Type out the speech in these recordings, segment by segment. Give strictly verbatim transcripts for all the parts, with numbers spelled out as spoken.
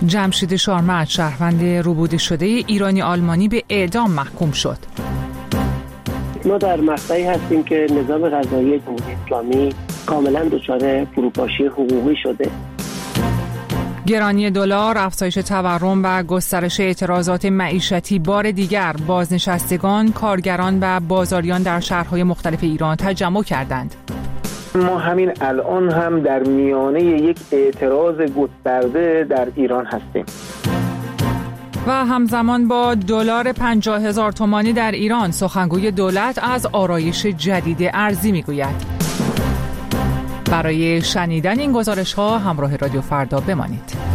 جمشید شارمت شهروند روبوده شده ایرانی آلمانی به اعدام محکوم شد. ما در مقطعی هستیم که نظام قضایی جمهوری اسلامی کاملا دچار فروپاشی حقوقی شده. گرانی دلار، افزایش تورم و گسترش اعتراضات معیشتی بار دیگر بازنشستگان، کارگران و بازاریان در شهرهای مختلف ایران تجمع کردند. ما همین الان هم در میانه یک اعتراض گسترده در ایران هستیم. و همزمان با دلار پنجاه هزار تومانی در ایران، سخنگوی دولت از آرایش جدید ارزی میگوید. برای شنیدن این گزارش ها همراه رادیو فردا بمانید.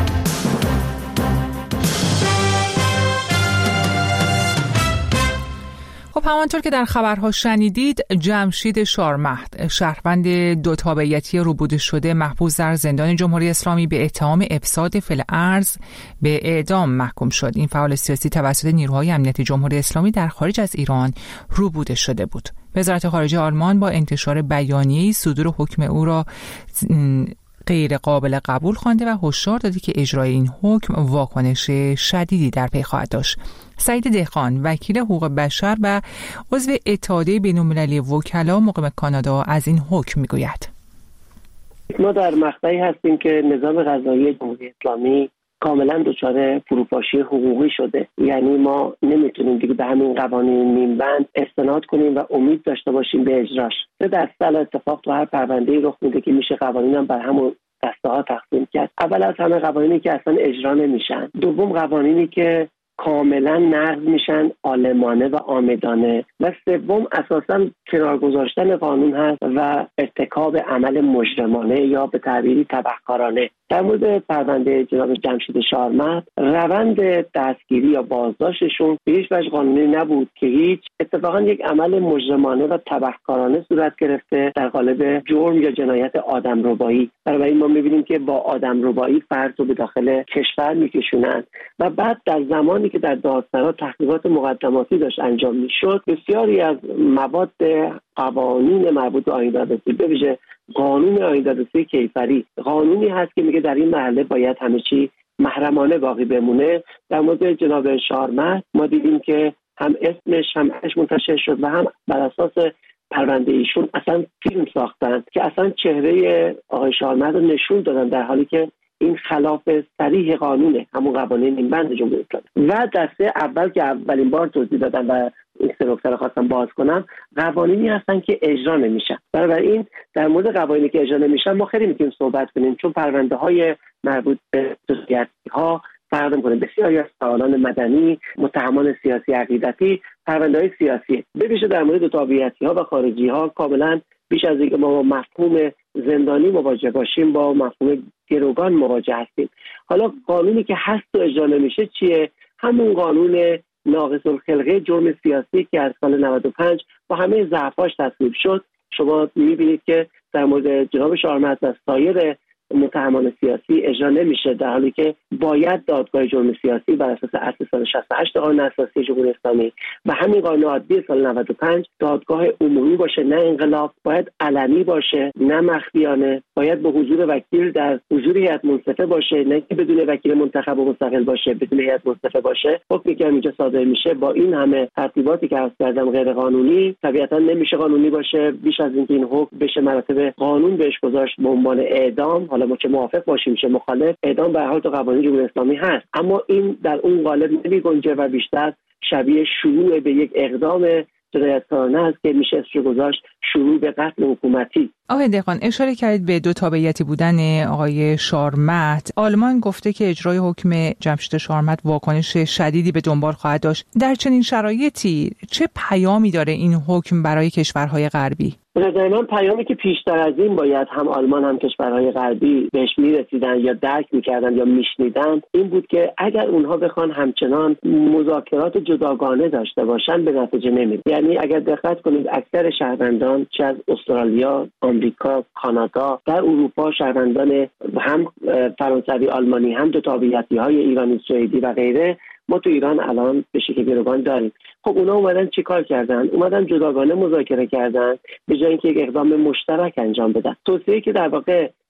خب همانطور که در خبرها شنیدید، جمشید شارمت شهروند دو تابعیتی روبوده شده محبوس در زندان جمهوری اسلامی به اتهام افساد فعل ارض به اعدام محکوم شد. این فعال سیاسی توسط نیروهای امنیتی جمهوری اسلامی در خارج از ایران روبوده شده بود. وزارت خارجه آلمان با انتشار بیانیه‌ای صدور حکم او را غیر قابل قبول خوانده و هشدار داده که اجرای این حکم واکنش شدیدی در پی خواهد داشت. سعید دهقان، وکیل حقوق بشر و عضو اتحادیه بین‌المللی وکلا مقیم کانادا، از این حکم میگوید. ما در مقطعی هستیم که نظام قضایی جمهوری اسلامی کاملا دچار فروپاشی حقوقی شده. یعنی ما نمیتونیم دیگه به همین قوانین نیمبند استناد کنیم و امید داشته باشیم به اجراش. به دسته اتفاق تو هر پرونده‌ای رخ میده که میشه قوانین هم بر همون دسته ها تقسیم کرد. اول از همه قوانینی که اصلا اجرا نمیشن، دوم قوانینی که کاملا نقض میشن عالمانه و عامدانه، و سوم اساسا کنار گذاشتن قانون هست و ارتکاب عمل مجرمانه یا به تعبیری تبهکارانه. در مورد پرونده جناب جمشید شارمت، روند دستگیری یا بازداشتشون به هیچ وجه قانونی نبود که هیچ، اتفاقا یک عمل مجرمانه و تبهکارانه صورت گرفته در قالب جرم یا جنایت آدمربایی. برای ما میبینیم که با آدمربایی فرد رو به داخل کشور میکشونند و بعد در زمانی که در دادسرا تحقیقات مقدماتی داشت انجام میشد، بسیاری از مواد قوانین مربوط به آیین دادرسی، به ویژه قانون آیین دادرسی کیفری، قانونی هست که میگه در این مرحله باید همه چی محرمانه باقی بمونه. در مورد جناب شارمت ما دیدیم که هم اسمش هم اسمش منتشر شد و هم بر اساس پرونده ایشون اصلا فیلم ساختن که اصلا چهره آقای شارمت رو نشون دادن، در حالی که این خلاف صریح قانونه، همون قوانین نیمبند جمهوری اسلامی. و دسته اول که اولین بار توضیح دادن و این سه نکته رو خواستم باز کنم، قوانینی هستن که اجرا نمیشن. بنابراین در مورد قوانینی که اجرا نمیشن ما خیلی میتونیم صحبت کنیم، چون پرونده های مربوط به خصوصیتی ها فرق میکنه. بسیاری از فعالان مدنی، متهمان سیاسی عقیدتی، پرونده های سیاسی، به ویژه در مورد تابعیتی ها و خارجی ها، کاملا بیش از اینکه ما با مفهوم زندانی مواجه باشیم با مفهوم گروگان مواجه هستیم. حالا قانونی که هست و اجرا نمیشه چیه؟ همون قانون ناقص الخلقه جرم سیاسی که از سال نود و پنج با همه ضعفاش تصویب شد. شما میبینید که در مورد جناب شارمت و سایر متهمان سیاسی اجرا نمیشه، در حالی که باید دادگاه جرم سیاسی بر اساس اصل سال شصت و هشت قانون اساسی جمهوری اسلامی و همین قانون عادی سال نود و پنج دادگاه عمومی باشه، نه انقلاب، باید علنی باشه نه مخفیانه، باید به حضور وکیل در حضور هیئت منصفه باشه، نه که بدون وکیل منتخب و مستقل باشه، بدون هیئت منصفه باشه. حکمی که اینجا صادر میشه با این همه ترتیباتی که عرض کردم غیر قانونی، طبیعتا نمیشه قانونی باشه. بیش از اینکه این حکم بشه مراتب قانون بهش گذاشت به عنوان اعدام، حالا ما چه موافق باشیم چه مخالف، اعدام به هر حال تو قوانین جمهوری اسلامی هست، اما این در اون قالب نمیگنجه و بیشتر شبیه شروع به یک اقدام جنایتکارانه است که میشه اسمش گذاشت شروع به قتل حکومتی. آقای دهقان، اشاره کردید به دو تابعیتی بودن آقای شارمت. آلمان گفته که اجرای حکم جمشید شارمت واکنش شدیدی به دنبال خواهد داشت. در چنین شرایطی چه پیامی داره این حکم برای کشورهای غربی؟ به نظر من پیامی که پیشتر از این باید هم آلمان هم کشورهای غربی بهش میرسیدن یا درک میکردن یا میشنیدن این بود که اگر اونها بخوان همچنان مذاکرات جداگانه داشته باشن به نتیجه نمیرسه. یعنی اگر دقت کنید اکثر شهروندان چه از استرالیا، آمریکا، کانادا، در اروپا شهروندان هم فرانسوی، آلمانی، هم دو تابعیتی های ایرانی، سوئدی و غیره ما تو ایران الان به شکل گروگان داریم. خب اونا اومدن چیکار کردن؟ اومدن جداگانه مذاکره کردن به جای اینکه یک اقدام مشترک انجام بدن. توصیه‌ای که در واقع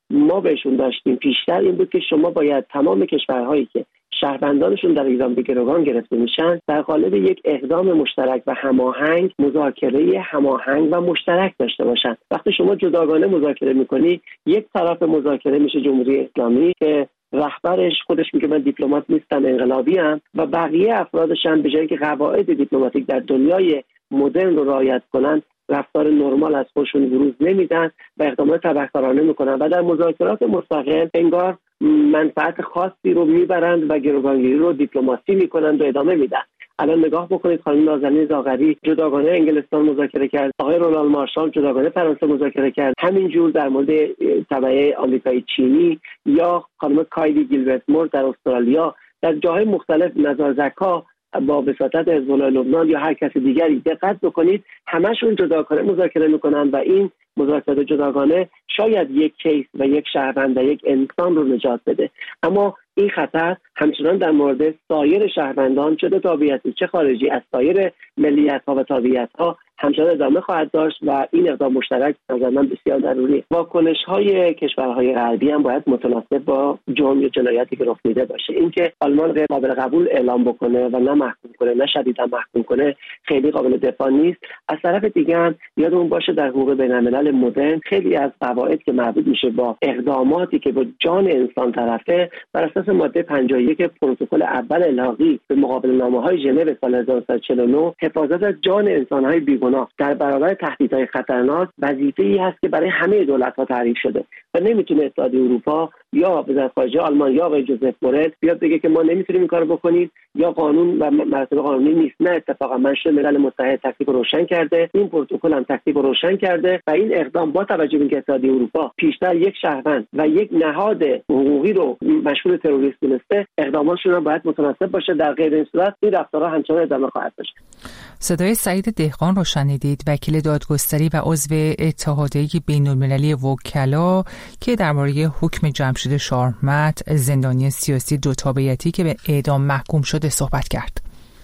ما بهشون داشتیم پیشتر این بود که شما باید تمام کشورهایی که شهروندانشون در ایران به گروگان گرفته میشن در قالب یک اقدام مشترک و هماهنگ مذاکره هماهنگ و مشترک داشته باشن. وقتی شما جداگانه مذاکره میکنی، یک طرف مذاکره میشه جمهوری اسلامی که رهبرش خودش میگه من دیپلمات نیستم، انقلابی ام، و بقیه افرادش هم به جایی که قواعد دیپلماتیک در دنیای مدرن رو رعایت کنن، رفتار نرمال از خودشون بروز نمیدن و اقدامات تبهکارانه میکنن و در مذاکرات مستقل انگار منفعت خاصی رو میبرند و گروگانگیری رو دیپلماسی میکنند و ادامه میدن. الان نگاه بکنید، خانم نازنین زاغری جداگانه انگلستان مذاکره کرد، آقای رونالد مارشال جداگانه فرانسه مذاکره کرد، همینجور در مورد تبعه آمریکای چینی یا خانم کایلی گیلبرت مور در استرالیا، در جاهای مختلف نظارزکا با وساطت حزب الله لبنان یا هر کس دیگری. دقت بکنید همشون جداگانه مذاکره میکنن و این مذاکرات جداگانه شاید یک کیس و یک شهروند و یک انسان رو نجات بده، اما این خطر همچنان در مورد سایر شهروندان چه تابعیتی چه خارجی از سایر ملیت‌ها و تابعیت‌ها همچنان ادامه خواهد داشت و این اقدام مشترک نظر من بسیار ضروریه. واکنش‌های کشورهای غربی هم باید متناسب با جرم یا جنایتی که رخ میده باشه. اینکه آلمان غیر قابل قبول اعلام بکنه و نه محکوم کنه نه شدیداً محکوم کنه خیلی قابل دفاع نیست. از طرف دیگه هم یادمون باشه در حقوق بین‌الملل مدرن خیلی از قواعد که مربوط میشه با اقداماتی که با جان انسان طرفه بر اساس ماده پنجاه و یک پروتکل اول الحاقی به مقابل نامه‌های ژنو سال هزار و نهصد و چهل و نه حفاظت از جان انسان‌های بیگناه در برابر تهدیدهای خطرناک وظیفه‌ای هست که برای همه دولت‌ها تعریف شده و نمیتونه اتحادیه اروپا یا وزارت خارجه آلمان یا آقای جوزف بورل بیاد بگه که ما نمیتونیم این کارو بکنید یا قانون و مراتب قانونی نیست. نه، اتفاقا منشور ملل متحد تکلیف روشن کرده، این پروتکل هم تکلیف روشن کرده و این اقدام با توجه به اینکه اتحادیه اروپا پیشتر یک شهروند و یک نهاد حقوقی رو مشمول تروریست دونسته، اقداماتشون هم باید متناسب باشه. در غیر این صورت این رفتارها همچنان ادامه خواهد داشت. صدای سعید دهقان رو شنیدید، وکیل دادگستری و عضو اتحادیه بین‌المللی وکلا که درباره حکم جمشید شارمت زندانی سیاسی دو تابعیتی که به اعدام محکوم شده صحبت کرد.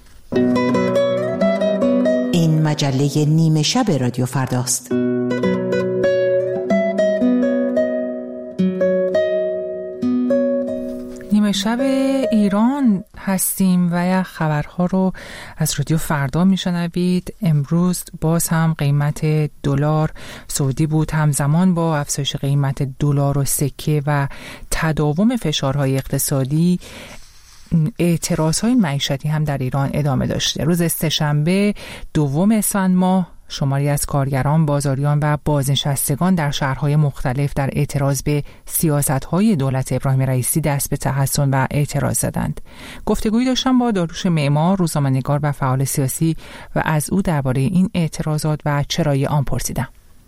این مجله نیمه شب رادیو فرداست. نیمه شب ایران هستیم و خبرها رو از رادیو فردا میشنوید. امروز باز هم قیمت دلار سعودی بود، همزمان با افزایش قیمت دلار و سکه و تداوم فشارهای اقتصادی اعتراضهای معیشتی هم در ایران ادامه داشته. روز سه‌شنبه دوم اسفند ماه شماری از کارگران، بازاریان و بازنشستگان در شهرهای مختلف در اعتراض به سیاست‌های دولت ابراهیم رئیسی دست به تحسن و اعتراض زدند. گفتگویی داشتم با داریوش معمار، روزنامه‌نگار و فعال سیاسی و از او درباره این اعتراضات و چرایی آن پرسیدم.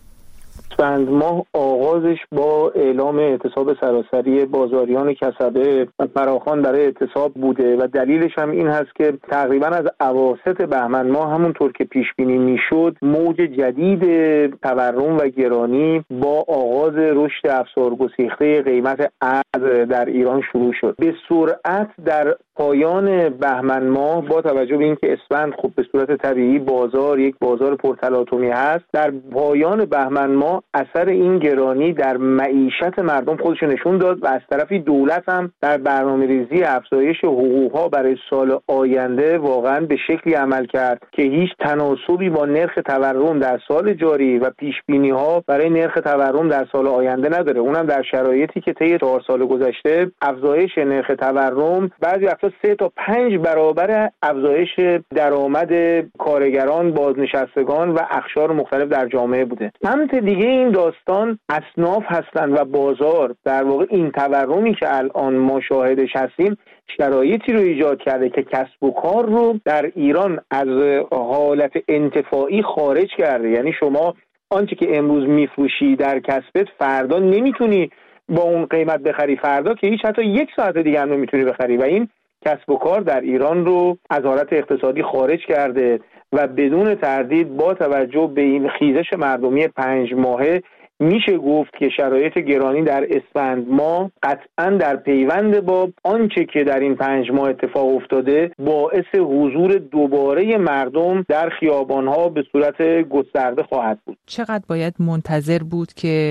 اسفند ماه آغازش با اعلام اعتصاب سراسری بازاریان کسبه و فراخوان برای اعتصاب بوده و دلیلش هم این هست که تقریبا از اواسط بهمن ماه همونطور که پیش بینی میشد موج جدید تورم و گرانی با آغاز رشد افسارگسیخته قیمت ارز در ایران شروع شد. به سرعت در پایان بهمن ماه با توجه به اینکه اسفند خب به صورت طبیعی بازار یک بازار پرتلاطمی هست، در پایان بهمن ماه اثر این گرانی در معیشت مردم خودش نشون داد و از طرفی دولت هم در برنامه‌ریزی افزایش حقوق‌ها برای سال آینده واقعا به شکلی عمل کرد که هیچ تناسبی با نرخ تورم در سال جاری و پیش‌بینی‌ها برای نرخ تورم در سال آینده نداره. اونم در شرایطی که طی چهار سال گذشته افزایش نرخ تورم بعضی وقتا سه تا پنج برابر افزایش درآمد کارگران، بازنشستگان و اقشار مختلف در جامعه بوده. سمت دیگه این داستان اصناف هستند و بازار در واقع این تورمی که الان ما شاهدش هستیم شرایطی رو ایجاد کرده که کسب و کار رو در ایران از حالت انتفاعی خارج کرده. یعنی شما آنچه که امروز میفروشی در کسبت فردا نمیتونی با اون قیمت بخری، فردا که هیچ حتی یک ساعت دیگه هم نمیتونی بخری و این کسب و کار در ایران رو از حالت اقتصادی خارج کرده و بدون تردید با توجه به این خیزش مردمی پنج ماهه میشه گفت که شرایط گرانی در اسفند ماه قطعاً در پیوند با آنچه که در این پنج ماه اتفاق افتاده باعث حضور دوباره مردم در خیابانها به صورت گسترده خواهد بود. چقدر باید منتظر بود که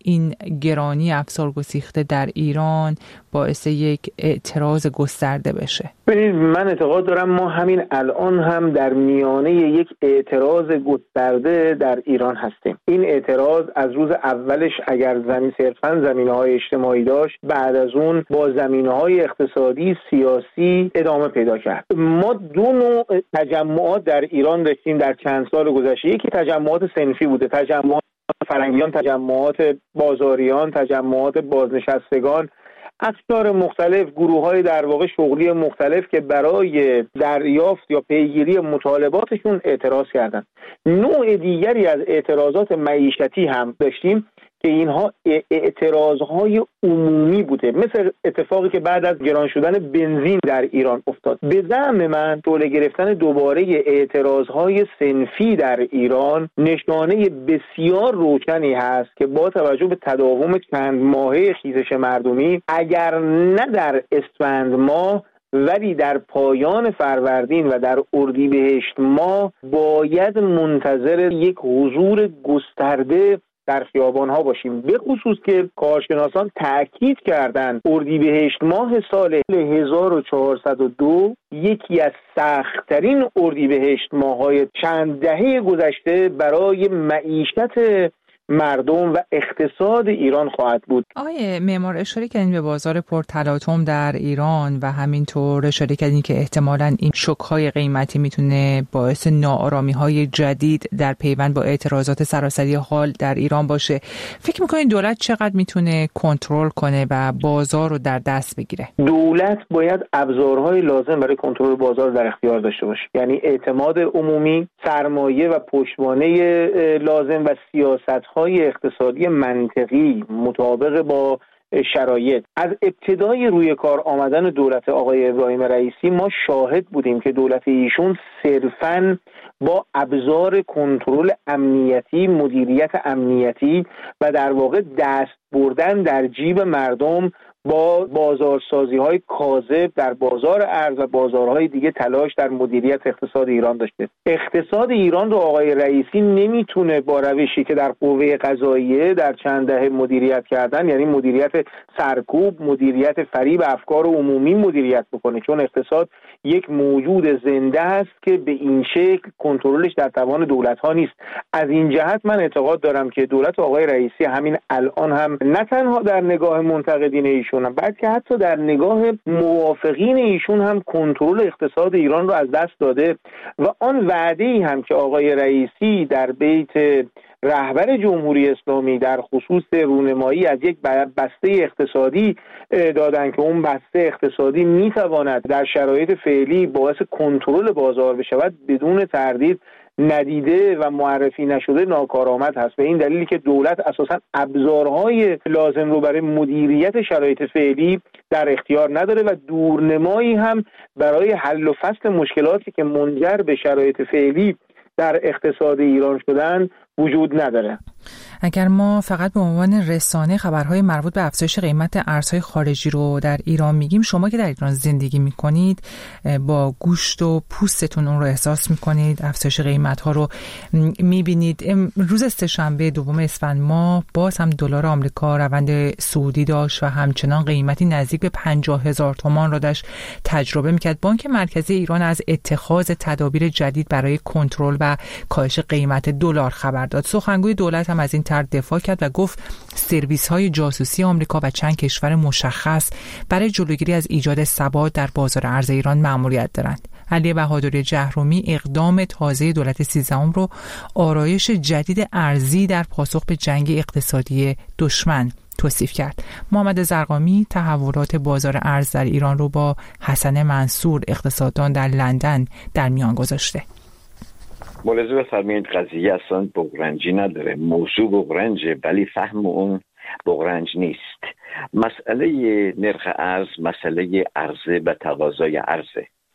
این گرانی افزار گسیخته در ایران باعث یک اعتراض گسترده بشه؟ ببینید، من اعتقاد دارم ما همین الان هم در میانه یک اعتراض گسترده در ایران هستیم. این اعتراض از روز اولش اگر زمین صرفاً زمینه‌های اجتماعی داشت، بعد از اون با زمینه‌های اقتصادی، سیاسی ادامه پیدا کرد. ما دو نوع تجمعات در ایران داشتیم در چند سال گذشته. یکی تجمعات صنفی بوده، تجمعات فرنگیان، تجمعات بازاریان، تجمعات بازنشستگان، اقشار مختلف، گروه‌های در واقع شغلی مختلف که برای دریافت یا پیگیری مطالباتشون اعتراض کردند. نوع دیگری از اعتراضات معیشتی هم داشتیم که اینها اعتراضهای عمومی بوده، مثل اتفاقی که بعد از گران شدن بنزین در ایران افتاد. به زعم من طول گرفتن دوباره اعتراضهای صنفی در ایران نشانه بسیار روشنی هست که با توجه به تداوم چند ماهه خیزش مردمی، اگر نه در اسفند ماه ولی در پایان فروردین و در اردیبهشت ماه باید منتظر یک حضور گسترده در خیابان‌ها باشیم. به خصوص که کارشناسان تأکید کردند اردیبهشت ماه سال هزار و چهارصد و دو یکی از سخت‌ترین اردیبهشت ماه‌های چند دهه گذشته برای معیشت مردم و اقتصاد ایران خواهد بود. آقای معمار، اشاره کردین به بازار پرتلاطم در ایران و همینطور اشاره کردین که احتمالاً این شوک‌های قیمتی میتونه باعث ناآرامی‌های جدید در پیوند با اعتراضات سراسری حال در ایران باشه. فکر می‌کنین دولت چقدر میتونه کنترل کنه و بازار رو در دست بگیره؟ دولت باید ابزارهای لازم برای کنترل بازار در اختیار داشته باشه، یعنی اعتماد عمومی، سرمایه و پشتوانه لازم و سیاست‌های های اقتصادی منطقی مطابق با شرایط. از ابتدای روی کار آمدن دولت آقای ابراهیم رئیسی ما شاهد بودیم که دولت ایشون صرفاً با ابزار کنترل امنیتی، مدیریت امنیتی و در واقع دست بردن در جیب مردم با بازارسازی های کاذب در بازار ارز و بازارهای دیگه تلاش در مدیریت اقتصاد ایران داشته. اقتصاد ایران رو آقای رئیسی نمیتونه با روشی که در قوه قضاییه در چند دهه مدیریت کردن، یعنی مدیریت سرکوب، مدیریت فریب افکار عمومی مدیریت بکنه، چون اقتصاد یک موجود زنده است که به این شکل کنترلش در توان دولت ها نیست. از این جهت من اعتقاد دارم که دولت آقای رئیسی همین الان هم نه تنها در نگاه منتقدین ایشون هم بلکه حتی در نگاه موافقین ایشون هم کنترل اقتصاد ایران رو از دست داده و آن وعده‌ای هم که آقای رئیسی در بیت رهبر جمهوری اسلامی در خصوص رونمایی از یک بسته اقتصادی دادن که اون بسته اقتصادی میتواند در شرایط فعلی باعث کنترل بازار بشود، بدون تردید ندیده و معرفی نشده ناکارآمد هست. به این دلیلی که دولت اساساً ابزارهای لازم رو برای مدیریت شرایط فعلی در اختیار نداره و دورنمایی هم برای حل و فصل مشکلاتی که منجر به شرایط فعلی در اقتصاد ایران شدن وجود نداره. اگر ما فقط به عنوان رسانه خبرهای مربوط به افزایش قیمت ارزهای خارجی رو در ایران میگیم، شما که در ایران زندگی میکنید با گوشت و پوستتون اون رو احساس میکنید، افزایش قیمت‌ها رو میبینید. روز سه‌شنبه دوم اسفند ماه باز هم دلار آمریکا روند صعودی داشت و همچنان قیمتی نزدیک به پنجاه هزار تومان رو داشت تجربه میکرد. بانک مرکزی ایران از اتخاذ تدابیر جدید برای کنترل و کاهش قیمت دلار خبر داد. سخنگوی دولت هم از این طرح دفاع کرد و گفت سرویس‌های جاسوسی آمریکا و چند کشور مشخص برای جلوگیری از ایجاد ثبات در بازار ارز ایران مأموریت دارند. علی بهادری جهرومی اقدام تازه دولت سیزدهم رو آرایش جدید ارزی در پاسخ به جنگ اقتصادی دشمن توصیف کرد. محمد زرقامی تحولات بازار ارز در ایران رو با حسن منصور اقتصاددان در لندن در میان گذاشته. ملاحظه بفرمایید قضیه اصلا بغرنجی نداره. موضوع بغرنجه ولی فهم اون بغرنج نیست. مسئله نرخ ارز مسئله عرضه و تقاضای عرضه.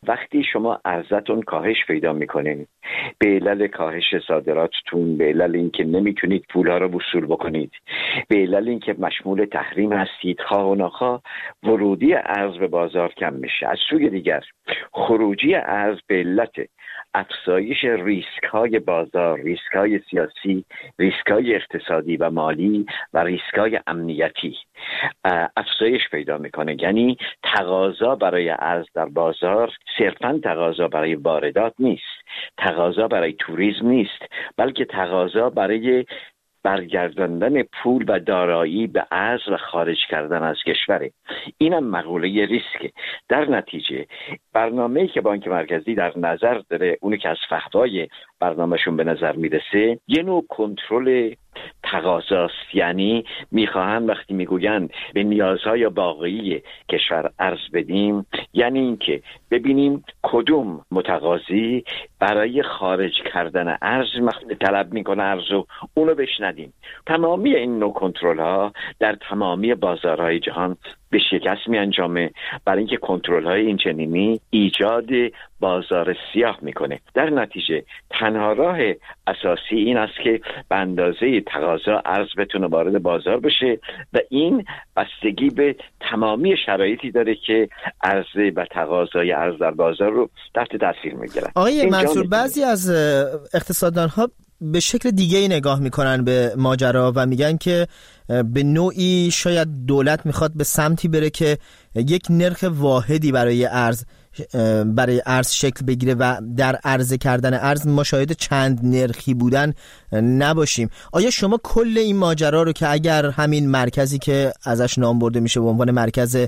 وقتی شما ارزتون کاهش پیدا میکنین به علل کاهش صادراتتون، به علل اینکه نمیتونید پولها رو وصول بکنید، به علل اینکه مشمول تحریم هستید، خواه و ناخواه ورودی ارز به بازار کم میشه. از سوی دیگر خروجی ارز به علت افزایش ریسک های بازار، ریسک های سیاسی، ریسک های اقتصادی و مالی و ریسک های امنیتی افزایش پیدا میکنه. یعنی تقاضا برای ارز در بازار صرفاً تقاضا برای واردات نیست، تقاضا برای توریسم نیست، بلکه تقاضا برای برگرداندن پول و دارایی به ارز و خارج کردن از کشوره. اینم مقوله ریسکه. در نتیجه برنامه‌ای که بانک مرکزی در نظر داره، اونی که از فحوای برنامهشون به نظر میرسه، یه نوع کنترل تقاضاست. یعنی میخواهن وقتی میگوین به نیازهای واقعی کشور ارز بدیم، یعنی اینکه ببینیم کدوم متقاضی برای خارج کردن ارز طلب میکنه ارز و اونو بهش ندیم. تمامی این نوع کنترل ها در تمامی بازارهای جهان به شکست می انجامه، برای اینکه کنترل های این چنینی ایجاد بازار سیاه میکنه. در نتیجه تنها راه اساسی این است که به اندازه تقاضا ارز بتونه وارد بازار بشه و این بستگی به تمامی شرایطی داره که عرضه و تقاضای ارز در بازار رو تحت تاثیر میگیرن. آقای منصور، بعضی از اقتصاددان ها به شکل دیگه ای نگاه میکنن به ماجرا و میگن که به نوعی شاید دولت میخواد به سمتی بره که یک نرخ واحدی برای ارز برای ارز شکل بگیره و در عرضه کردن ارز ما شاهد چند نرخی بودن نباشیم. آیا شما کل این ماجرا رو که اگر همین مرکزی که ازش نام برده میشه به عنوان مرکز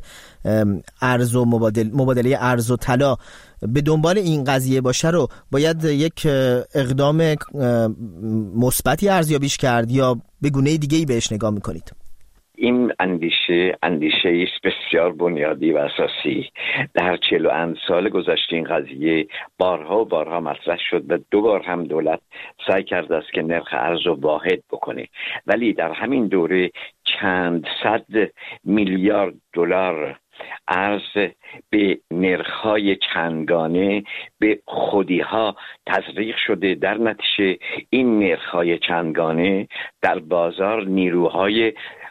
ارز و مبادله مبادله ارز و طلا به دنبال این قضیه باشه رو باید یک اقدام مثبتی ارزیابیش کرد یا به گونه دیگه‌ای بهش نگاه میکنید؟ این اندیشه اندیشه است بسیار بنیادی و اساسی. در چهل و اند سال گذشته این قضیه بارها و بارها مطرح شد و دو بار هم دولت سعی کرده است که نرخ ارز رو واحد بکنه، ولی در همین دوره چند صد میلیارد دلار ارز به نرخ‌های چندگانه به خودی‌ها تزریق شده. در نتیجه این نرخ‌های چندگانه در بازار نیروهای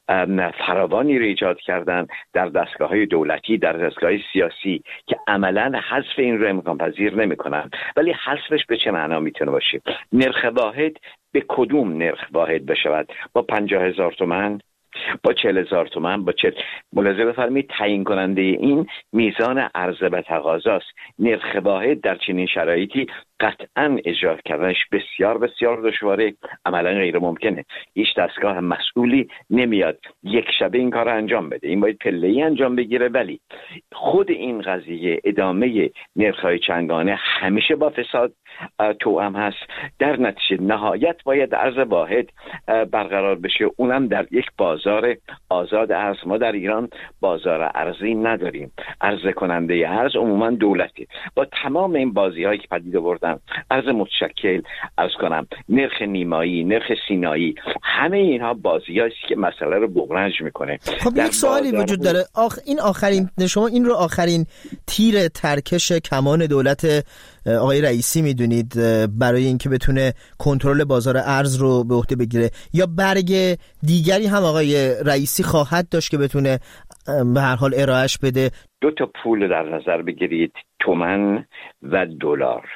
فراوانی رو ایجاد کردن در دستگاه‌های دولتی، در دستگاه‌های سیاسی که عملاً حذف این رو امکان پذیر نمی‌کنن. ولی حذفش به چه معنا میتونه باشه؟ نرخ واحد به کدوم نرخ واحد بشود؟ با پنجاه هزار تومان، با چهل هزار تومان، با چهل ملاحظه بفرمایید تعیین کننده این میزان عرضه و تقاضاست. نرخ واحد در چنین شرایطی قطعاً اجرا کردنش بسیار بسیار دشواره، عملاً غیر ممکنه. هیچ دستگاه مسئولی نمیاد یک شبه این کار رو انجام بده، این باید پله‌ای انجام بگیره. ولی خود این قضیه ادامه نرخ‌های چندگانه همیشه با فساد توأم هست. در نتیجه نهایت باید ارز واحد برقرار بشه، اونم در یک بازار آزاد ارز. ما در ایران بازار ارزی نداریم، عرضه کننده ارز عموما دولته. با تمام این بازی‌هایی که پدید آوردن، ارز متشکل، عرض کنم نرخ نیمایی، نرخ سینایی، همه اینها بازی‌هایی که مسئله رو بغرنج میکنه. خب یک سوالی وجود داره، آخ این آخرین شما این رو آخرین تیر ترکش کمان دولت آقای رئیسی میدونید برای اینکه بتونه کنترل بازار ارز رو به عهده بگیره، یا برگ دیگری هم آقای رئیسی خواهد داشت که بتونه به هر حال ارائهش بده؟ دو تا پول در نظر بگیرید، تومان و دلار.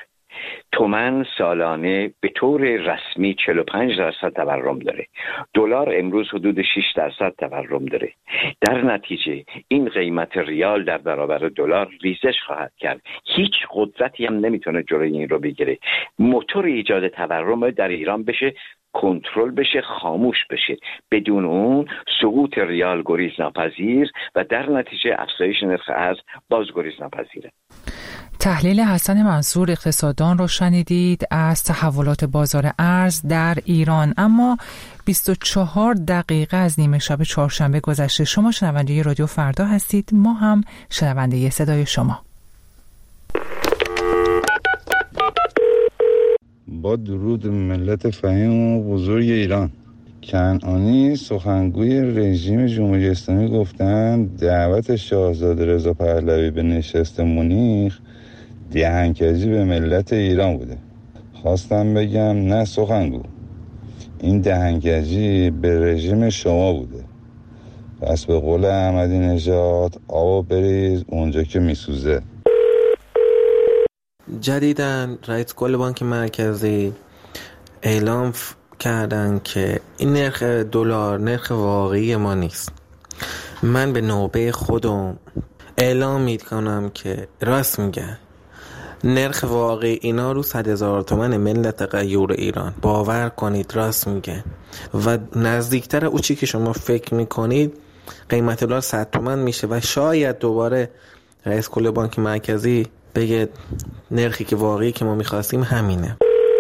تومان سالانه به طور رسمی چهل و پنج درصد تورم داره، دلار امروز حدود شش درصد تورم داره. در نتیجه این قیمت ریال در برابر دلار ریزش خواهد کرد. هیچ قدرتی هم نمیتونه جلوی این رو بگیره. موتور ایجاد تورم در ایران بشه، کنترل بشه، خاموش بشه. بدون اون سقوط ریال گریز ناپذیر و در نتیجه افزایش نرخ ارز باز گریز ناپذیره. تحلیل حسن منصور اقتصاددان رو شنیدید از تحولات بازار ارز در ایران. اما بیست و چهار دقیقه از نیمه شب چهارشنبه گذشته. شما شنونده رادیو فردا هستید، ما هم شنونده صدای شما. با درود ملت فهیم و بزرگ ایران. کنعانی سخنگوی رژیم جمهوری اسلامی گفتن دعوت شاهزاده رضا پهلوی به نشست مونیخ دهنکجی به ملت ایران بوده. خواستم بگم نه سخنگو، این دهنکجی به رژیم شما بوده. پس به قول احمدی نژاد آبو بریز اونجا که میسوزه. جدیداً رئیس کل بانک مرکزی اعلام کردن که این نرخ دلار نرخ واقعی ما نیست. من به نوبه خودم اعلام میکنم که راست میگن. نرخ واقعی اینا رو صد هزار تومن ملت غیور ایران. باور کنید راست میگه و نزدیکتر او چی که شما فکر میکنید قیمت دلار صد تومن میشه و شاید دوباره رئیس کل بانک مرکزی بگه نرخی که واقعی که ما میخواستیم همینه.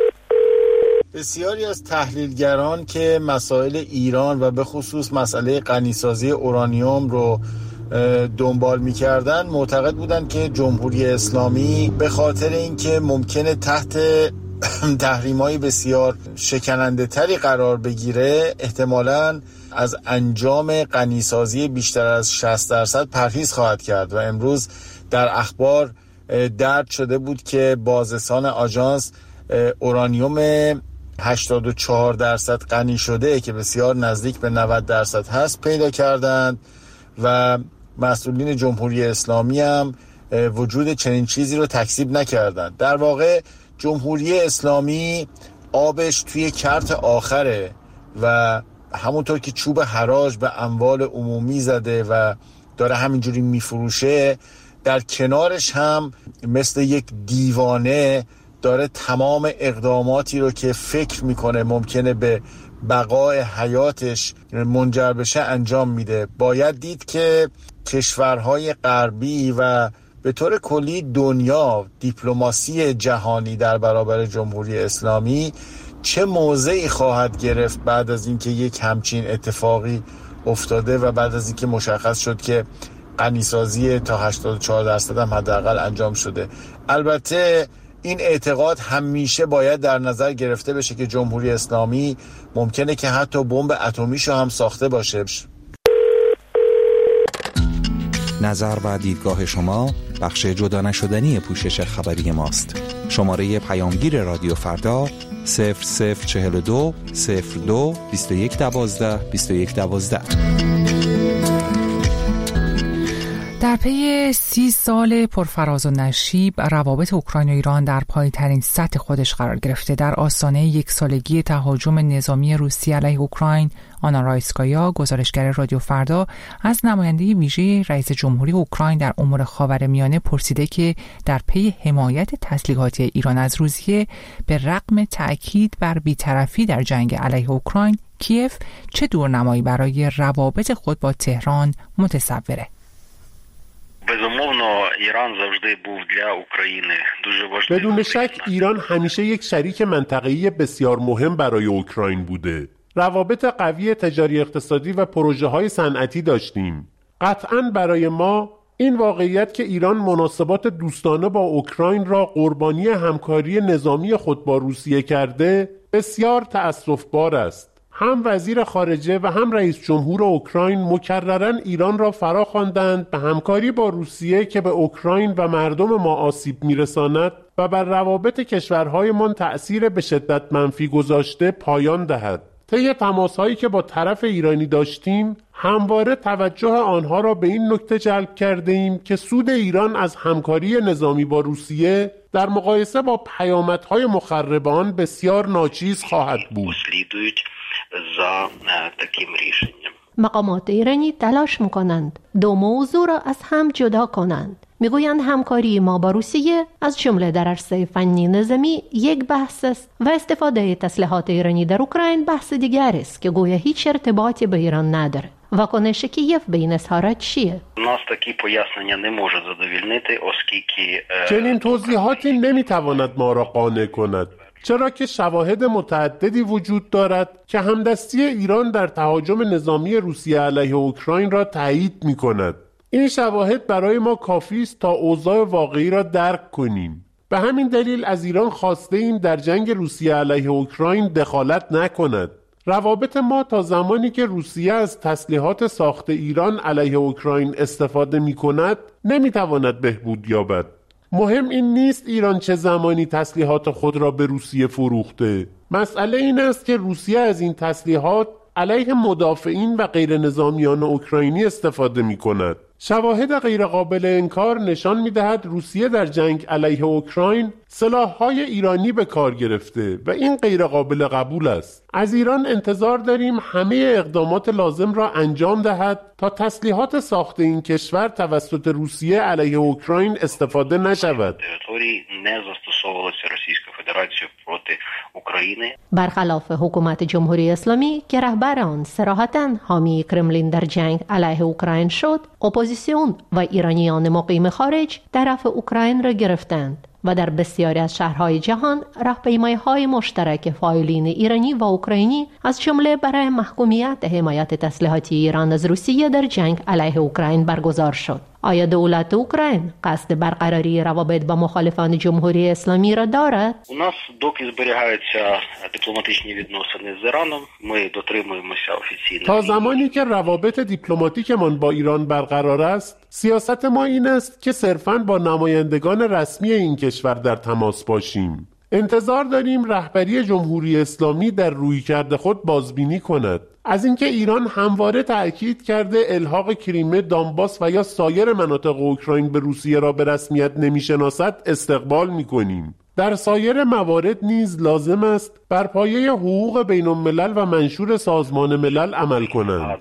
بسیاری از تحلیلگران که مسائل ایران و به خصوص مسئله غنیسازی اورانیوم رو دنبال می‌کردن معتقد بودند که جمهوری اسلامی به خاطر اینکه ممکنه تحت تحریم‌های بسیار شکننده تری قرار بگیره احتمالاً از انجام غنیسازی بیشتر از شصت درصد پرهیز خواهد کرد و امروز در اخبار درج شده بود که بازرسان آژانس اورانیوم هشتاد و چهار درصد غنی شده که بسیار نزدیک به نود درصد هست پیدا کردند و مسئولین جمهوری اسلامی هم وجود چنین چیزی رو تکذیب نکردند. در واقع جمهوری اسلامی آبش توی کرت آخره و همونطور که چوب حراج به اموال عمومی زده و داره همینجوری میفروشه، در کنارش هم مثل یک دیوانه داره تمام اقداماتی رو که فکر میکنه ممکنه به بقای حیاتش منجر بشه انجام میده. باید دید که کشورهای غربی و به طور کلی دنیا، دیپلماسی جهانی در برابر جمهوری اسلامی چه موضعی خواهد گرفت بعد از اینکه یک همچین اتفاقی افتاده و بعد از اینکه مشخص شد که غنیسازی تا هشتاد و چهار درصد هم حداقل انجام شده. البته این اعتقاد همیشه باید در نظر گرفته بشه که جمهوری اسلامی ممکنه که حتی بمب اتمیشو هم ساخته باشه. نظر و دیدگاه شما بخش جدا نشدنی پوشش خبری ماست. شماره پیامگیر رادیو فردا صفر صفر چهل و دو صفر دو بیست و یک دوازده بیست و یک دوازده. در پی سی سال پرفراز و نشیب روابط اوکراین و ایران در پایین‌ترین سطح خودش قرار گرفته. در آستانه یک سالگی تهاجم نظامی روسیه علیه اوکراین، آنا رایسکایا، گزارشگر رادیو فردا، از نماینده ویژه رئیس جمهوری اوکراین در امور خاورمیانه پرسیده که در پی حمایت تسلیحاتی ایران از روسیه به رغم تأکید بر بی‌طرفی در جنگ علیه اوکراین، کیف چه دورنمایی برای روابط خود با تهران متصوره؟ ایران завжди був для України дуже важливий. بدون شک ایران همیشه یک شریک منطقه‌ای بسیار مهم برای اوکراین بوده. روابط قوی تجاری اقتصادی و پروژه‌های صنعتی داشتیم. قطعاً برای ما این واقعیت که ایران مناسبات دوستانه با اوکراین را قربانی همکاری نظامی خود با روسیه کرده بسیار تأسف‌بار است. هم وزیر خارجه و هم رئیس جمهور اوکراین مکرراً ایران را فرا خواندند به همکاری با روسیه که به اوکراین و مردم ما آسیب میرساند و بر روابط کشورهایمان تأثیر به شدت منفی گذاشته پایان دهد. طی تماس‌هایی که با طرف ایرانی داشتیم همواره توجه آنها را به این نکته جلب کرده ایم که سود ایران از همکاری نظامی با روسیه در مقایسه با پیامدهای مخرب آن بسیار ناچیز خواهد بود. за таким рішенням. مقامات ایرانی تلاش میکنند دو موضوع را از هم جدا کنند. میگویند همکاری ما با روسیه از جمله در عرصه فنی نظامی یک بحث است و استفاده تسلیحات ایرانی در اوکراین بحث دیگر است که گویا هیچ ارتباطی به ایران نداره. واکنش کیف به این اظهارات چیه؟ нас такі пояснення не можуть задовольнити, оскільки چنین توضیحاتی نمیتواند ما را قانع کند، چرا که شواهد متعددی وجود دارد که همدستی ایران در تهاجم نظامی روسیه علیه اوکراین را تایید می کند. این شواهد برای ما کافی است تا اوضاع واقعی را درک کنیم. به همین دلیل از ایران خواسته ایم در جنگ روسیه علیه اوکراین دخالت نکند. روابط ما تا زمانی که روسیه از تسلیحات ساخت ایران علیه اوکراین استفاده می کند نمی تواند بهبود یابد. مهم این نیست ایران چه زمانی تسلیحات خود را به روسیه فروخته. مسئله این است که روسیه از این تسلیحات علیه مدافعین و غیر نظامیان اوکراینی استفاده می کند. شواهد غیرقابل انکار نشان می دهد روسیه در جنگ علیه اوکراین سلاح‌های ایرانی به کار گرفته و این غیرقابل قبول است. از ایران انتظار داریم همه اقدامات لازم را انجام دهد تا تسلیحات ساخت این کشور توسط روسیه علیه اوکراین استفاده نشود. برخلاف حکومت جمهوری اسلامی که رهبر آن صراحتاً حامی کرملین در جنگ علیه اوکراین شد، اپوزیسیون و ایرانیان مقیم خارج طرف اوکراین را گرفتند و در بسیاری از شهرهای جهان راهپیمایی‌های مشترک فاعلین ایرانی و اوکراینی از جمله برای محکومیت حمایت تسلیحاتی ایران از روسیه در جنگ علیه اوکراین برگزار شد. آیا دولت اوکراین قصد برقراری روابط با مخالفان جمهوری اسلامی را دارد؟ У нас доки зберігаються дипломатичні відносини з Іраном. Ми дотримуємося офіційних. تا زمانی که روابط دیپلماتیکمان با ایران برقرار است، سیاست ما این است که صرفاً با نمایندگان رسمی این کشور در تماس باشیم. انتظار داریم رهبری جمهوری اسلامی در رویکرد خود بازبینی کند. از اینکه ایران همواره تأکید کرده الحاق کریمه، دانباس و یا سایر مناطق اوکراین به روسیه را به رسمیت نمی‌شناسد استقبال می‌کنیم. در سایر موارد نیز لازم است بر پایه حقوق بین الملل و منشور سازمان ملل عمل کنند.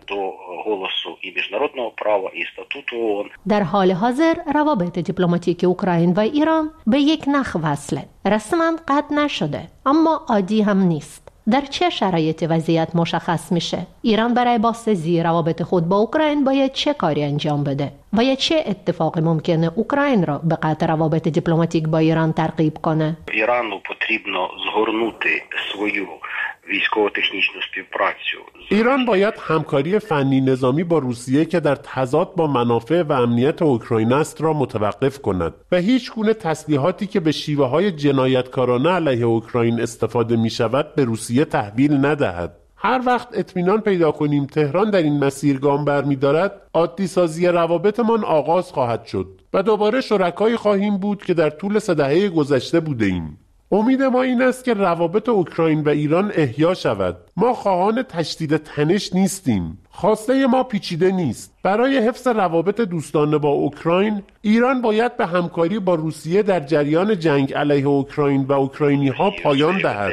در حال حاضر روابط دیپلماتیک اوکراین و ایران به یک نخ وصله. رسما قطع نشده اما عادی هم نیست. در چه شرایط وضعیت مشخص میشه؟ ایران برای بازسازی روابط خود با اوکراین باید چه کاری انجام بده؟ و یا چه اتفاقی ممکنه اوکراین را به قطع روابط دیپلماتیک با ایران ترغیب کنه؟ ایرانو потрібно згорнути свою військово-технічну співпрацю. ایران باید همکاری فنی نظامی با روسیه که در تضاد با منافع و امنیت اوکراین است را متوقف کند و هیچ گونه تسلیحاتی که به شیوه‌های جنایتکارانه علیه اوکراین استفاده می‌شود به روسیه تحویل ندهد. هر وقت اطمینان پیدا کنیم تهران در این مسیر گام برمی‌دارد، عادی سازی روابطمان آغاز خواهد شد و دوباره شرکایی خواهیم بود که در طول سه دهه گذشته بوده‌ایم. امید ما این است که روابط اوکراین و ایران احیا شود. ما خواهان تشدید تنش نیستیم. خواسته ما پیچیده نیست. برای حفظ روابط دوستانه با اوکراین، ایران باید به همکاری با روسیه در جریان جنگ علیه اوکراین و اوکراینی ها پایان دهد.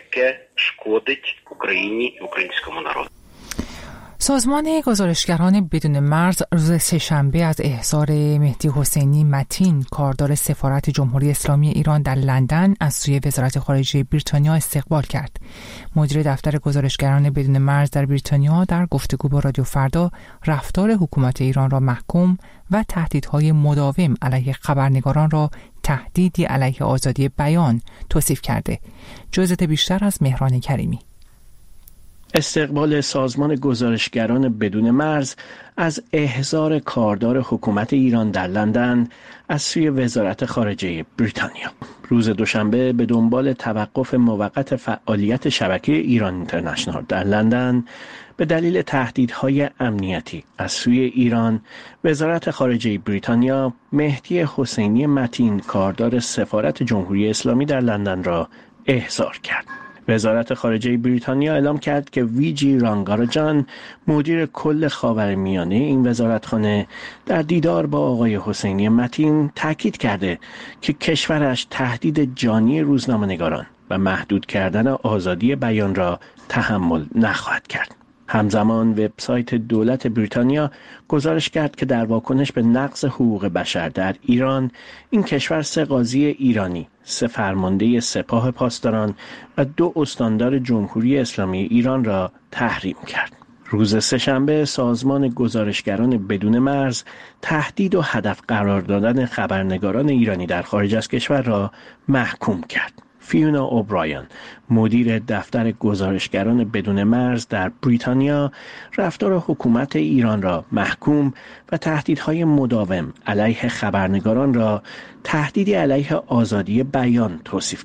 سازمان گزارشگران بدون مرز روز سه‌شنبه از احضار مهدی حسینی متین، کاردار سفارت جمهوری اسلامی ایران در لندن، از سوی وزارت خارجه بریتانیا استقبال کرد. مدیر دفتر گزارشگران بدون مرز در بریتانیا در گفتگو با رادیو فردا رفتار حکومت ایران را محکوم و تهدیدهای مداوم علیه خبرنگاران را تهدیدی علیه آزادی بیان توصیف کرده. جزئیات بیشتر از مهران کریمی. استقبال سازمان گزارشگران بدون مرز از احضار کاردار حکومت ایران در لندن از سوی وزارت خارجه بریتانیا. روز دوشنبه به دنبال توقف موقت فعالیت شبکه ایران اینترنشنال در لندن به دلیل تهدیدهای امنیتی از سوی ایران، وزارت خارجه بریتانیا مهدی حسینی متین، کاردار سفارت جمهوری اسلامی در لندن را احضار کرد. وزارت خارجه بریتانیا اعلام کرد که ویجی رانگاراجان، مدیر کل خاورمیانه این وزارتخانه، در دیدار با آقای حسینی متین تاکید کرده که کشورش تهدید جانی روزنامه‌نگاران و محدود کردن آزادی بیان را تحمل نخواهد کرد. همزمان وبسایت دولت بریتانیا گزارش کرد که در واکنش به نقض حقوق بشر در ایران، این کشور سه قاضی ایرانی، سه فرمانده سپاه پاسداران و دو استاندار جمهوری اسلامی ایران را تحریم کرد. روز سه‌شنبه سازمان گزارشگران بدون مرز تهدید و هدف قرار دادن خبرنگاران ایرانی در خارج از کشور را محکوم کرد. فیونا اوبرایان، مدیر دفتر گزارشگران بدون مرز در بریتانیا، رفتار حکومت ایران را محکوم و تهدیدهای مداوم علیه خبرنگاران را تهدیدی علیه آزادی بیان توصیف کرد.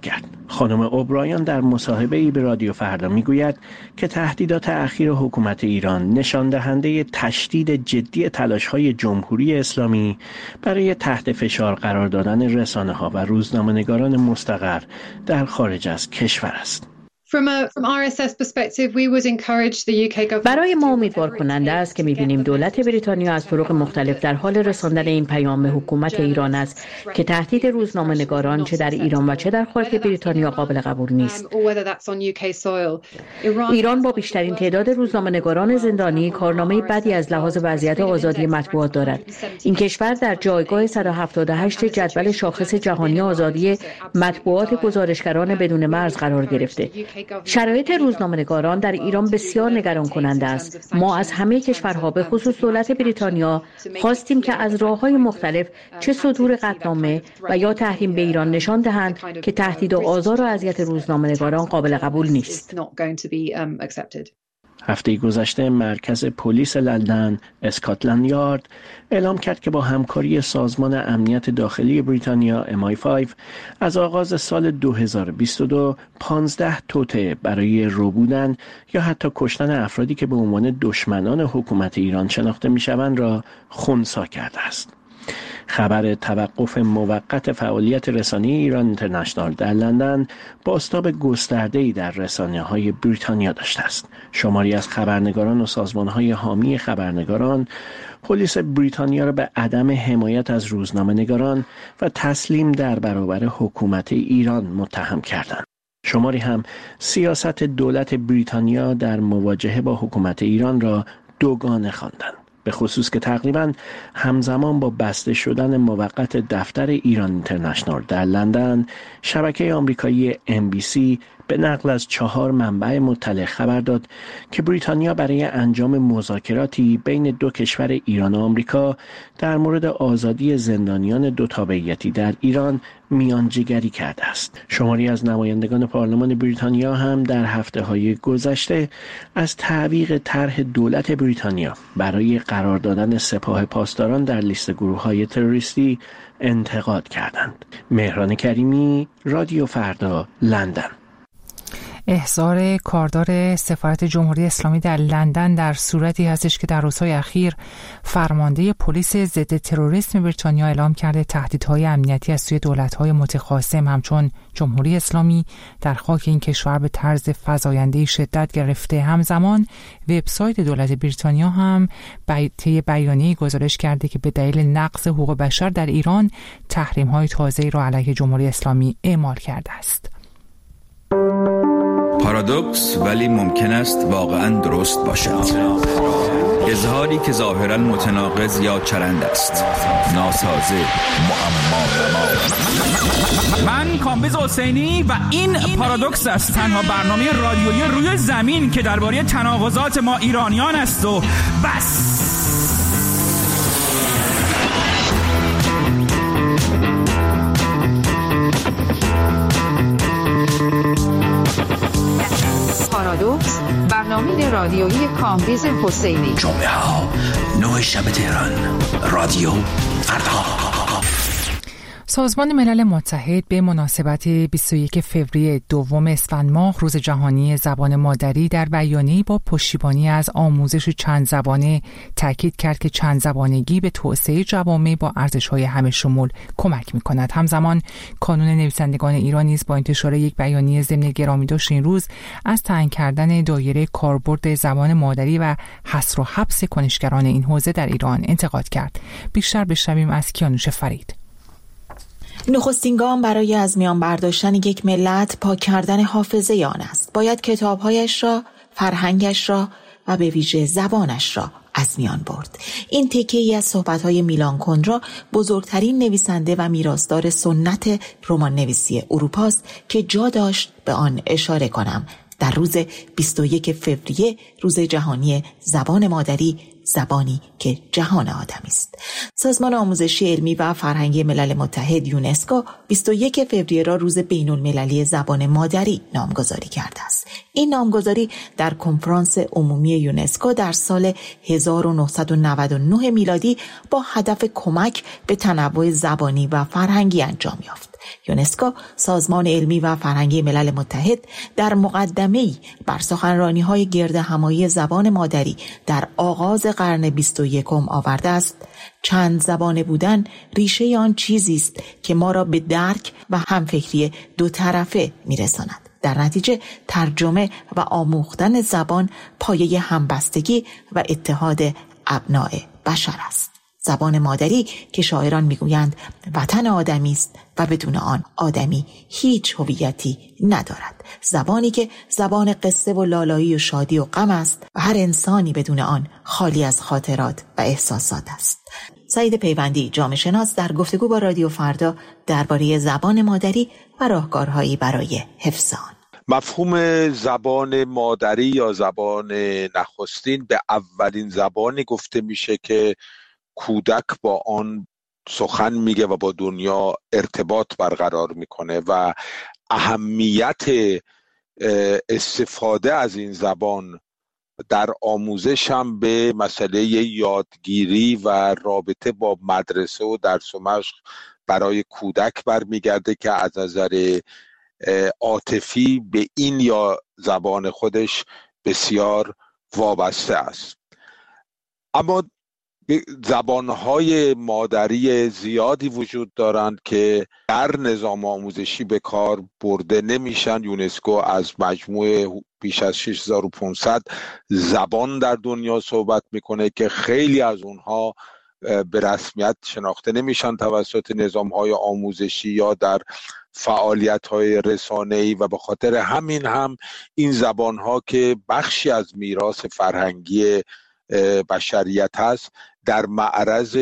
خانم اوبرایان در مصاحبه‌ای به رادیو فردا میگوید که تهدیدات اخیر حکومت ایران نشان دهنده تشدید جدی تلاش‌های جمهوری اسلامی برای تحت فشار قرار دادن رسانه‌ها و روزنامه‌نگاران مستقر در خارج از کشور است. برای ما امیدوار کننده است که می‌بینیم دولت بریتانیا از طرق مختلف در حال رساندن این پیام به حکومت ایران است که تهدید روزنامه‌نگاران چه در ایران و چه در خارج بریتانیا قابل قبول نیست. ایران با بیشترین تعداد روزنامه‌نگاران زندانی کارنامه بدی از لحاظ وضعیت آزادی مطبوعات دارد. این کشور در جایگاه صد و هفتاد و هشت جدول شاخص جهانی آزادی مطبوعات گزارشگران بدون مرز قرار گرفته. شرایط روزنامه‌نگاران در ایران بسیار نگران کننده است. ما از همه کشورها به خصوص دولت بریتانیا خواستیم که از راه‌های مختلف چه صدور قطعنامه و یا تحریم به ایران نشان دهند که تهدید و آزار و اذیت روزنامه‌نگاران قابل قبول نیست. هفته گذشته مرکز پلیس لندن اسکاتلند یارد اعلام کرد که با همکاری سازمان امنیت داخلی بریتانیا ام آی پنج از آغاز سال دو هزار و بیست و دو پانزده توطئه برای ربودن یا حتی کشتن افرادی که به عنوان دشمنان حکومت ایران شناخته می‌شوند را خنثی کرده است. خبر توقف موقت فعالیت رسانه ایران اینترنشنال در لندن بازتاب گسترده‌ای در رسانه‌های بریتانیا داشته است. شماری از خبرنگاران و سازمان‌های حامی خبرنگاران پلیس بریتانیا را به عدم حمایت از روزنامه‌نگاران و تسلیم در برابر حکومت ایران متهم کردند. شماری هم سیاست دولت بریتانیا در مواجهه با حکومت ایران را دوگانه خواندند. به خصوص که تقریباً همزمان با بسته شدن موقت دفتر ایران اینترنشنال در لندن، شبکه آمریکایی ام بی سی به نقل از چهار منبع مطلع خبر داد که بریتانیا برای انجام مذاکراتی بین دو کشور ایران و آمریکا در مورد آزادی زندانیان دو تابعیتی در ایران میانجیگری کرده است. شماری از نمایندگان پارلمان بریتانیا هم در هفته‌های گذشته از تعویق طرح دولت بریتانیا برای قرار دادن سپاه پاسداران در لیست گروه‌های تروریستی انتقاد کردند. مهران کریمی، رادیو فردا، لندن. احضار کاردار سفارت جمهوری اسلامی در لندن در صورتی هستش که در روزهای اخیر فرمانده پلیس ضد تروریسم بریتانیا اعلام کرده تهدیدهای امنیتی از سوی دولت‌های متخاصم همچون جمهوری اسلامی در خاک این کشور به طرز فزاینده‌ای شدت گرفته. همزمان وبسایت دولت بریتانیا هم طی بیانیه‌ای گزارش کرده که به دلیل نقض حقوق بشر در ایران تحریم‌های تازه‌ای را علیه جمهوری اسلامی اعمال کرده است. پارادوکس ولی ممکن است واقعا درست باشد. اظهاری که ظاهرا متناقض یا چرند است، ناسازه، معما. من کامبیز حسینی و این پارادوکس است، تنها برنامه رادیویی روی زمین که درباره تناقضات ما ایرانیان است و بس. پارادوکس، برنامه رادیویی کامبیز حسینی. جمعه ها نه شب تهران، رادیو فردا. سازمان ملل متحد به مناسبت بیست و یکم فوریه دوم اسفند ماه روز جهانی زبان مادری در بیانیه‌ای با پشتیبانی از آموزش چند زبانه تاکید کرد که چند زبانگی به توسعه جوامع با ارزش‌های همه شمول کمک می‌کند. همزمان کانون نویسندگان ایران نیز با انتشار یک بیانیه ضمن گرامی داشت این روز از تعیین کردن دایره کاربرد زبان مادری و حصر و حبس کنشگران این حوزه در ایران انتقاد کرد. بیشتر بشنویم از کیانوش فرید. نخستین گام برای از میان برداشتن یک ملت پاک کردن حافظه آن است. باید کتابهایش را، فرهنگش را و به ویژه زبانش را از میان برد. این تکه‌ای از صحبت‌های میلان کندرا، بزرگترین نویسنده و میراثدار سنت رمان نویسی اروپاست که جا داشت به آن اشاره کنم. در روز بیست و یکم فوریه، روز جهانی زبان مادری، زبانی که جهان آدمی است. سازمان آموزشی علمی و فرهنگی ملل متحد یونسکو بیست و یکم فوریه را روز بین المللی زبان مادری نامگذاری کرده است. این نامگذاری در کنفرانس عمومی یونسکو در سال هزار و نهصد و نود و نه میلادی با هدف کمک به تنوع زبانی و فرهنگی انجام یافت. یونسکو، سازمان علمی و فرهنگی ملل متحد، در مقدمه‌ای بر سخنرانی‌های گرد همایی زبان مادری در آغاز قرن بیست و یکم آورده است: چند زبانه بودن ریشه آن چیزی است که ما را به درک و همفکری دو طرفه می‌رساند. در نتیجه ترجمه و آموختن زبان پایه همبستگی و اتحاد ابناء بشر است. زبان مادری که شاعران میگویند وطن آدمی است و بدون آن آدمی هیچ هویتی ندارد. زبانی که زبان قصه و لالایی و شادی و غم است و هر انسانی بدون آن خالی از خاطرات و احساسات است. سعید پیوندی، جامعه شناس، در گفتگو با رادیو فردا درباره زبان مادری و راهکارهایی برای حفظ آن. مفهوم زبان مادری یا زبان نخستین به اولین زبانی گفته میشه که کودک با آن سخن میگه و با دنیا ارتباط برقرار میکنه و اهمیت استفاده از این زبان در آموزش هم به مسئله یادگیری و رابطه با مدرسه و درس و مشق برای کودک برمیگرده که از نظر عاطفی به این یا زبان خودش بسیار وابسته است. اما زبانهای مادری زیادی وجود دارند که در نظام آموزشی به کار برده نمیشن. یونسکو از مجموع بیش از شش هزار و پانصد زبان در دنیا صحبت میکنه که خیلی از اونها به رسمیت شناخته نمیشن توسط نظامهای آموزشی یا در فعالیت‌های رسانه‌ای و به خاطر همین هم این زبانها که بخشی از میراث فرهنگی بشریت هست در معرض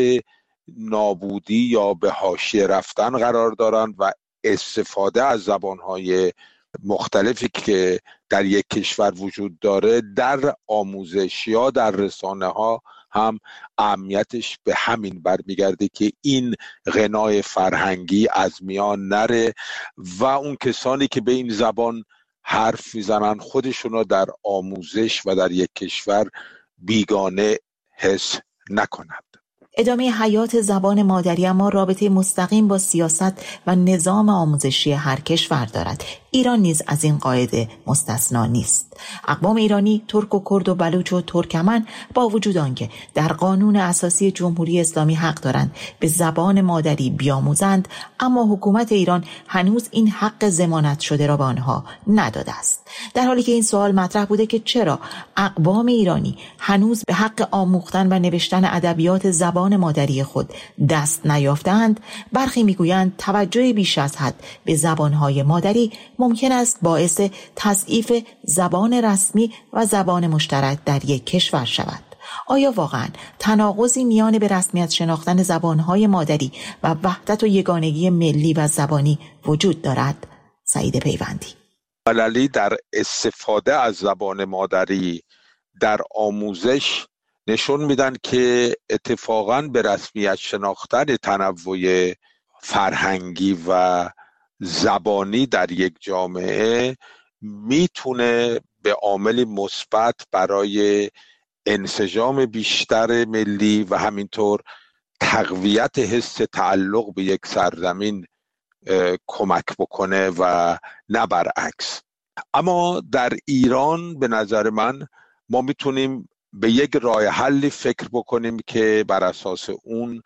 نابودی یا به حاشیه رفتن قرار دارند و استفاده از زبانهای مختلفی که در یک کشور وجود داره در آموزش یا در رسانه ها هم اهمیتش به همین برمیگرده که این غنای فرهنگی از میان نره و اون کسانی که به این زبان حرف میزنن خودشونو در آموزش و در یک کشور بیگانه حس نکنند. ادامه حیات زبان مادری اما رابطه مستقیم با سیاست و نظام آموزشی هر کشور دارد. ایران نیز از این قاعده مستثنا نیست. اقوام ایرانی، ترک و کرد و بلوچ و ترکمن با وجود آنکه در قانون اساسی جمهوری اسلامی حق دارند به زبان مادری بیاموزند، اما حکومت ایران هنوز این حق ضمانت شده را به آنها نداده است. در حالی که این سوال مطرح بوده که چرا اقوام ایرانی هنوز به حق آموختن و نوشتن ادبیات زبان مادری خود دست نیافتند، برخی میگویند توجه بیش از حد به زبانهای مادری ممکن است باعث تضعیف زبان رسمی و زبان مشترک در یک کشور شود. آیا واقعا تناقضی میان به رسمیت شناختن زبانهای مادری و وحدت و یگانگی ملی و زبانی وجود دارد؟ سعید پیوندی. مللی در استفاده از زبان مادری در آموزش نشون میدن که اتفاقاً به رسمیت شناختن تنوع فرهنگی و زبانی در یک جامعه میتونه به عامل مثبت برای انسجام بیشتر ملی و همینطور تقویت حس تعلق به یک سرزمین کمک بکنه و نه برعکس. اما در ایران به نظر من ما میتونیم به یک راه حلی فکر بکنیم که بر اساس اون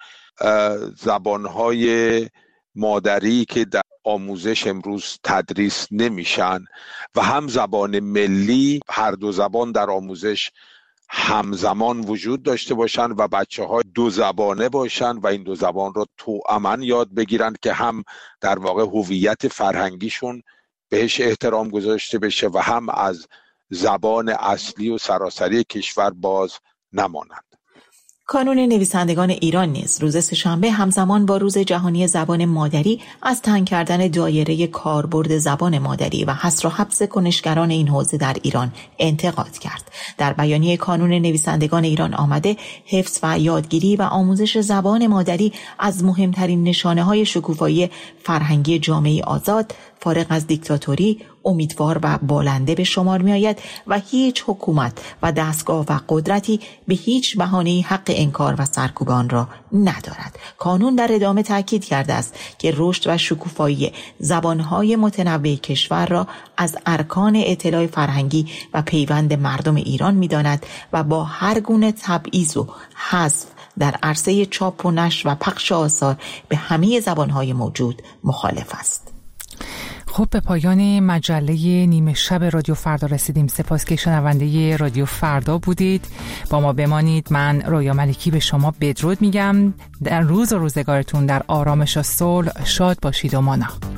زبانهای مادری که در آموزش امروز تدریس نمیشن و هم زبان ملی، هر دو زبان در آموزش همزمان وجود داشته باشن و بچه ها دو زبانه باشن و این دو زبان رو توأمن یاد بگیرن که هم در واقع هویت فرهنگیشون بهش احترام گذاشته بشه و هم از زبان اصلی و سراسری کشور باز نمانند. کانون نویسندگان ایران نیز روز سه‌شنبه همزمان با روز جهانی زبان مادری از تنگ کردن دایره کاربرد زبان مادری و حصر و حبس کنشگران این حوزه در ایران انتقاد کرد. در بیانیه کانون نویسندگان ایران آمده حفظ و یادگیری و آموزش زبان مادری از مهمترین نشانه‌های شکوفایی فرهنگی جامعه آزاد، فارغ از دیکتاتوری، امیدوار و بالنده به شمار می آید و هیچ حکومت و دستگاه و قدرتی به هیچ بهانه‌ای حق انکار و سرکوب آن را ندارد. کانون در ادامه تاکید کرده است که رشد و شکوفایی زبانهای متنوع کشور را از ارکان اطلاع فرهنگی و پیوند مردم ایران می داند و با هر گونه تبعیض و حذف در عرصه چاپ و نشر و پخش آثار به همه زبانهای موجود مخالف است. خب به پایان مجله نیمه شب رادیو فردا رسیدیم. سپاس که شنونده رادیو فردا بودید. با ما بمانید. من رویا ملکی به شما بدرود میگم. در روز و روزگارتون در آرامش و صلح شاد باشید و مانا.